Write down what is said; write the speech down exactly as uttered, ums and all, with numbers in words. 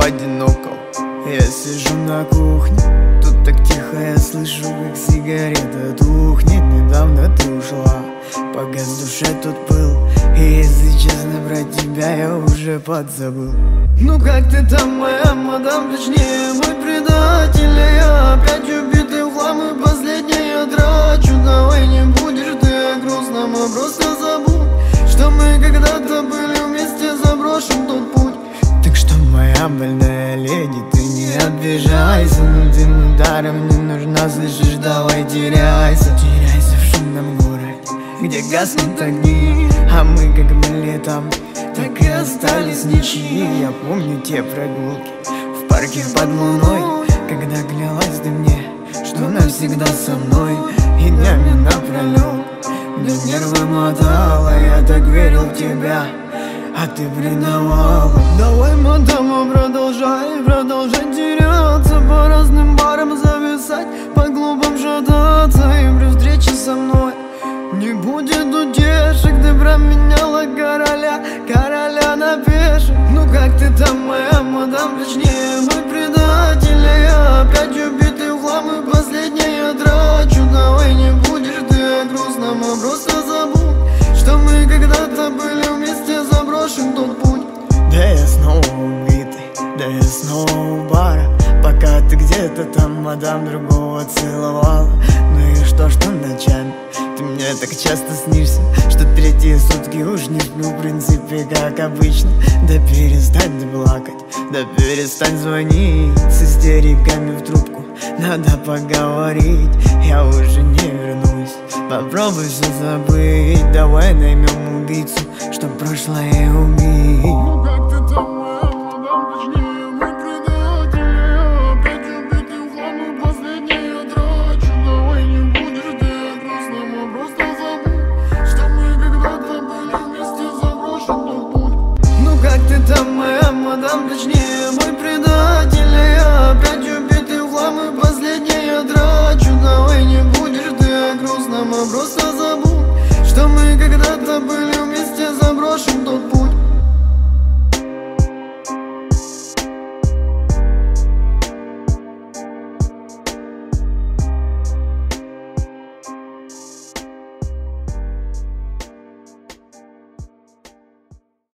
одиноко. Я сижу на кухне, тут так тихо, я слышу, как сигарета тухнет. Недавно ты ушла, погас в душе тут был, и если честно, про тебя я уже подзабыл. Ну как ты там, моя мадам, точнее мой предатель? А я опять убитый в хлам, и последний я трачу. Давай не будешь ты о грустном, а просто забудь, что мы когда-то были вместе, заброшен тот путь. Так что, моя больная леди, ты не обижайся, но ты ударом не нужна, слышишь, давай теряйся. Теряйся в шумном городе, где гаснут огни, а мы как были там, так и остались ничьи. Я помню те прогулки в парке под луной, когда клялась ты мне, что навсегда со мной, и днями напролет мне нервы мотала. Я так верил в тебя, а ты предавала. Давай, мадама, продолжай, продолжай теряться, по разным барам зависать, по клубам шататься, и при встрече со мной не будет утешек. Ты променяла короля, короля на пешек. Ну как ты там, моя мадам, точнее мой предатель? А я опять убитый в хлам, и последний я трачу. Давай не будешь ты о грустном, а просто забудь, что мы когда-то были вместе, заброшен тот путь. Да я снова убитый, да я снова у бара, пока ты где-то там, мадам, другого целовала. Ну и что, что ночами ты мне так часто снишься, что третьи сутки уж не сплю, в принципе, как обычно. Да перестань ты плакать, да перестань звонить с истериками в трубку, надо поговорить, я уже не вернусь. Попробуй все забыть, давай наймем убийцу, чтоб прошлое убить. Ну как ты там, моя мадам, точнее мой предатель? Я опять убитый в хлам, и последний я трачу. Давай не будешь ты о грустном, а просто забудь, что мы когда-то были вместе, заброшен тот путь. Ну как ты там, моя мадам, точнее мой предатель? А я опять убитый в хлам, и последний я трачу. Давай не будешь ты о грустном, а просто забудь, что мы когда-то были вместе, заброшен тот путь.